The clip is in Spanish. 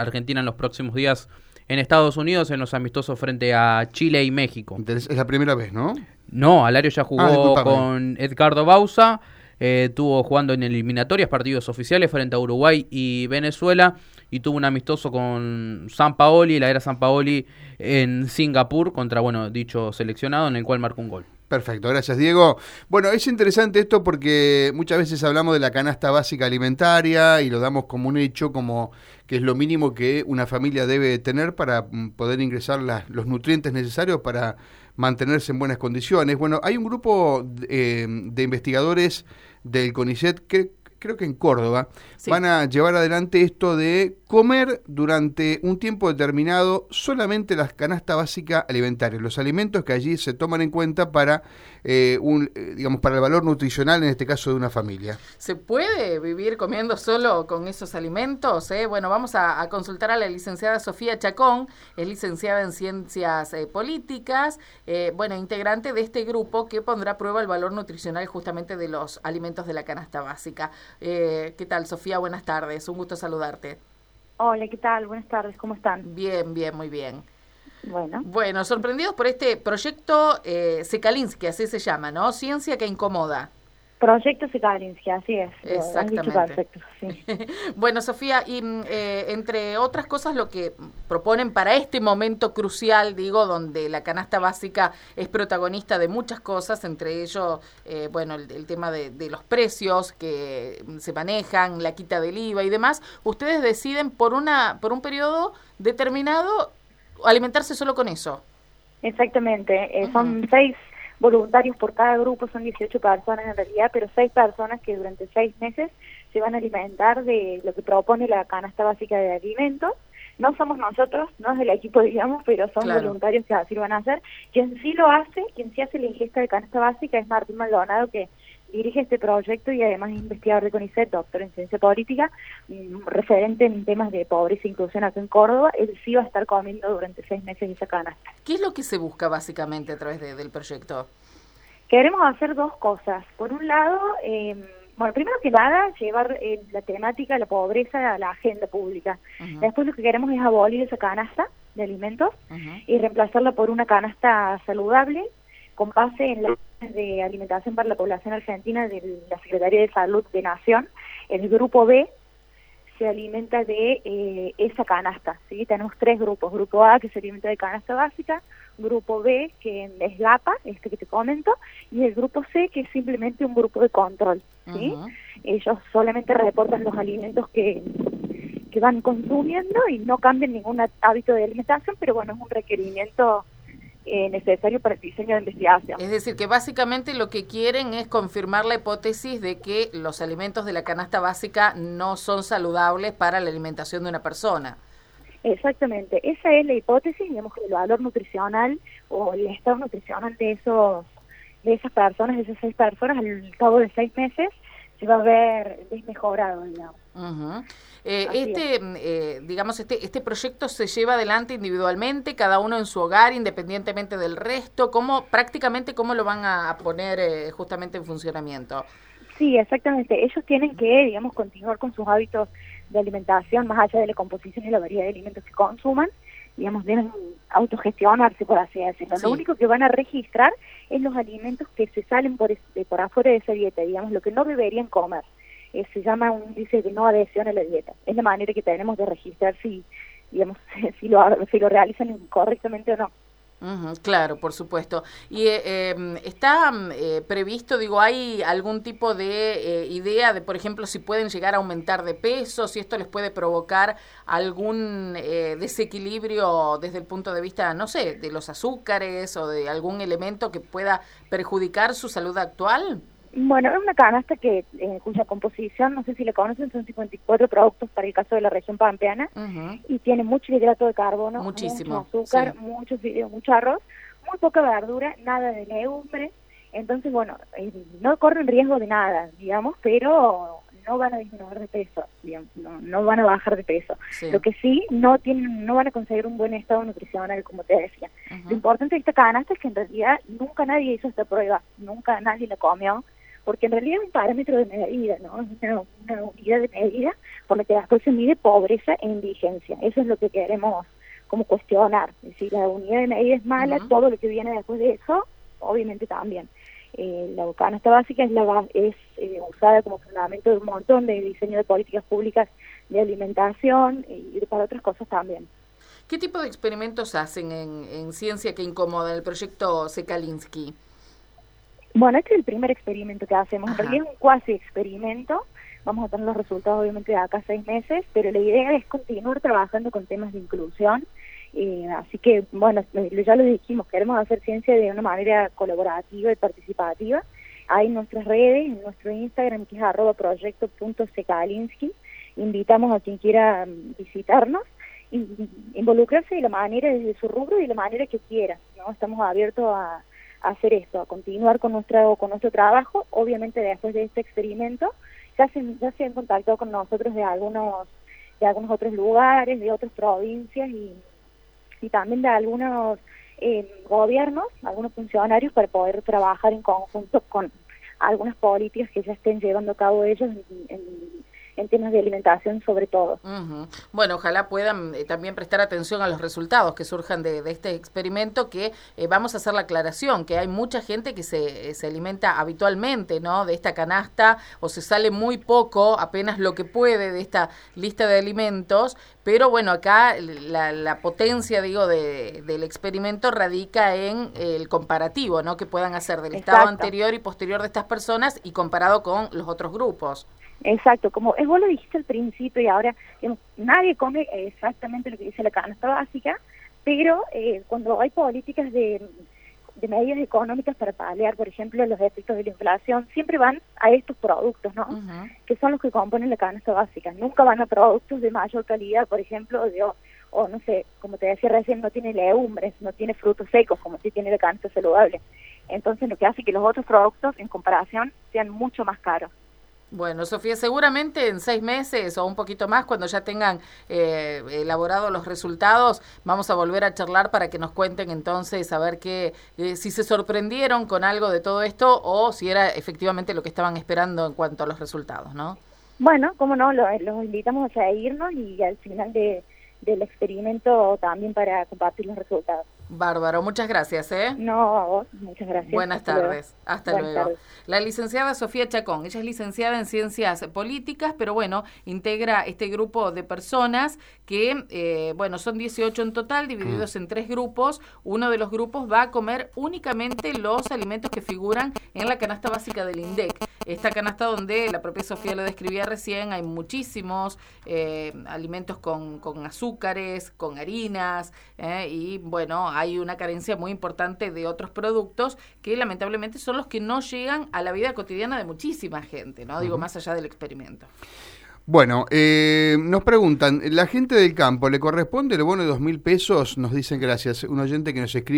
Argentina en los próximos días en Estados Unidos en los amistosos frente a Chile y México. Es la primera vez, ¿no? No, Alario ya jugó con Edgardo Bauza, estuvo jugando en eliminatorias, partidos oficiales frente a Uruguay y Venezuela, y tuvo un amistoso con Sampaoli, la era Sampaoli, en Singapur, contra, dicho seleccionado, en el cual marcó un gol. Perfecto, gracias Diego. Bueno, es interesante esto porque muchas veces hablamos de la canasta básica alimentaria y lo damos como un hecho, como que es lo mínimo que una familia debe tener para poder ingresar los nutrientes necesarios para mantenerse en buenas condiciones. Bueno, hay un grupo de investigadores del CONICET que creo que en Córdoba, sí, van a llevar adelante esto de comer durante un tiempo determinado solamente la canasta básica alimentaria, los alimentos que allí se toman en cuenta para para el valor nutricional, en este caso de una familia. ¿Se puede vivir comiendo solo con esos alimentos? Bueno, vamos a consultar a la licenciada Sofía Chacón, es licenciada en Ciencias Políticas, integrante de este grupo que pondrá a prueba el valor nutricional justamente de los alimentos de la canasta básica. ¿Qué tal, Sofía? Buenas tardes, un gusto saludarte. Hola, ¿qué tal? Buenas tardes, ¿cómo están? Bien, muy bien. Bueno, sorprendidos por este proyecto Sekalinsky, así se llama, ¿no? Ciencia que incomoda. Proyecto Sekalinsky, así es. Exactamente. Perfecto, sí. Bueno, Sofía, y entre otras cosas lo que proponen para este momento crucial, donde la canasta básica es protagonista de muchas cosas, entre ellos, el tema de los precios que se manejan, la quita del IVA y demás, ustedes deciden por un periodo determinado alimentarse solo con eso. Exactamente, son 6 voluntarios por cada grupo, son 18 personas en realidad, pero 6 personas que durante 6 meses se van a alimentar de lo que propone la canasta básica de alimentos. No somos nosotros, no es del equipo, digamos, pero son voluntarios que así lo van a hacer. Quien sí hace la ingesta de canasta básica es Martín Maldonado, que dirige este proyecto y además es investigador de CONICET, doctor en ciencia política, referente en temas de pobreza e inclusión acá en Córdoba. Él sí va a estar comiendo durante 6 meses esa canasta. ¿Qué es lo que se busca básicamente a través del proyecto? Queremos hacer 2 cosas. Por un lado, primero que nada, llevar la temática de la pobreza a la agenda pública. Después lo que queremos es abolir esa canasta de alimentos y reemplazarla por una canasta saludable con base en las de alimentación para la población argentina de la Secretaría de Salud de Nación. El grupo B se alimenta de esa canasta, ¿sí? Tenemos 3 grupos: grupo A, que se alimenta de canasta básica; grupo B, que es GAPA, que te comento, y el grupo C, que es simplemente un grupo de control, ¿sí? Ellos solamente reportan los alimentos que van consumiendo y no cambian ningún hábito de alimentación, pero es un requerimiento necesario para el diseño de investigación. Es decir, que básicamente lo que quieren es confirmar la hipótesis de que los alimentos de la canasta básica no son saludables para la alimentación de una persona. Exactamente, esa es la hipótesis, digamos que el valor nutricional o el estado nutricional de esas personas, de esas 6 personas, al cabo de 6 meses, se va a ver desmejorado, digamos. Este proyecto se lleva adelante individualmente, cada uno en su hogar, independientemente del resto. ¿Cómo lo van a poner justamente en funcionamiento? Sí, exactamente. Ellos tienen que, continuar con sus hábitos de alimentación, más allá de la composición y la variedad de alimentos que consuman. Deben autogestionarse, por así decirlo. Sí. Lo único que van a registrar es los alimentos que se salen por afuera de esa dieta, lo que no deberían comer. Se llama un índice de no adhesión a la dieta. Es la manera que tenemos de registrar si lo realizan correctamente o no. Claro, por supuesto. Y está previsto, ¿hay algún tipo de idea de, por ejemplo, si pueden llegar a aumentar de peso, si esto les puede provocar algún desequilibrio desde el punto de vista, no sé, de los azúcares o de algún elemento que pueda perjudicar su salud actual? Es una canasta cuya composición, no sé si la conocen, son 54 productos para el caso de la región pampeana, y tiene mucho hidrato de carbono, muchísimo, mucho azúcar, mucho fideos, mucho arroz, muy poca verdura, nada de legumbre. Entonces, no corren riesgo de nada, pero no van a disminuir de peso, no van a bajar de peso. Sí. Lo que sí, no van a conseguir un buen estado nutricional, como te decía. Lo importante de esta canasta es que en realidad nunca nadie hizo esta prueba, nunca nadie la comió, porque en realidad es un parámetro de medida, ¿no? Es una unidad de medida por la que después se mide pobreza e indigencia. Eso es lo que queremos como cuestionar. Es decir, la unidad de medida es mala, todo lo que viene después de eso, obviamente también. La canasta básica es usada como fundamento de un montón de diseño de políticas públicas de alimentación y para otras cosas también. ¿Qué tipo de experimentos hacen en Ciencia que Incomoda, en el proyecto Sekalinsky? Bueno, este es el primer experimento que hacemos. Ajá. En realidad es un cuasi experimento. Vamos a tener los resultados obviamente de acá a 6 meses, pero la idea es continuar trabajando con temas de inclusión. Así que, bueno, ya lo dijimos, queremos hacer ciencia de una manera colaborativa y participativa. Hay en nuestras redes, en nuestro Instagram, que es @proyecto.sekalinsky. Invitamos a quien quiera visitarnos y involucrarse de la manera, desde su rubro y de la manera que quiera, ¿no? Estamos abiertos a hacer esto, a continuar con nuestro trabajo. Obviamente después de este experimento ya se han contactado con nosotros de algunos otros lugares, de otras provincias y también de algunos gobiernos, algunos funcionarios, para poder trabajar en conjunto con algunas políticas que ya estén llevando a cabo ellos en temas de alimentación sobre todo. Bueno, ojalá puedan también prestar atención a los resultados que surjan de este experimento, que vamos a hacer la aclaración, que hay mucha gente que se alimenta habitualmente, ¿no?, de esta canasta, o se sale muy poco, apenas lo que puede de esta lista de alimentos, pero bueno, acá la potencia, digo, del experimento radica en el comparativo, ¿no?, que puedan hacer del estado anterior y posterior de estas personas y comparado con los otros grupos. Exacto, como vos lo dijiste al principio y ahora, digamos, nadie come exactamente lo que dice la canasta básica, pero cuando hay políticas de medidas económicas para paliar, por ejemplo, los efectos de la inflación, siempre van a estos productos, ¿no? Que son los que componen la canasta básica. Nunca van a productos de mayor calidad, por ejemplo, o no sé, como te decía recién, no tiene legumbres, no tiene frutos secos, como sí tiene la canasta saludable. Entonces, lo que hace que los otros productos, en comparación, sean mucho más caros. Bueno, Sofía, seguramente en 6 meses o un poquito más, cuando ya tengan elaborados los resultados, vamos a volver a charlar para que nos cuenten entonces a ver si se sorprendieron con algo de todo esto o si era efectivamente lo que estaban esperando en cuanto a los resultados, ¿no? Bueno, cómo no, los invitamos a seguirnos y al final del experimento también para compartir los resultados. Bárbaro, muchas gracias, ¿eh? No, a vos, muchas gracias. Buenas tardes, hasta luego. Tardes. La licenciada Sofía Chacón, ella es licenciada en Ciencias Políticas, pero bueno, integra este grupo de personas que, son 18 en total, divididos en 3 grupos. Uno de los grupos va a comer únicamente los alimentos que figuran en la canasta básica del INDEC. Esta canasta donde la propia Sofía lo describía recién, hay muchísimos alimentos con azúcares, con harinas, y bueno, hay una carencia muy importante de otros productos que lamentablemente son los que no llegan a la vida cotidiana de muchísima gente, ¿no? Digo, más allá del experimento. Bueno, nos preguntan, ¿la gente del campo le corresponde el bono de 2.000 pesos? Nos dicen gracias. Un oyente que nos escribe.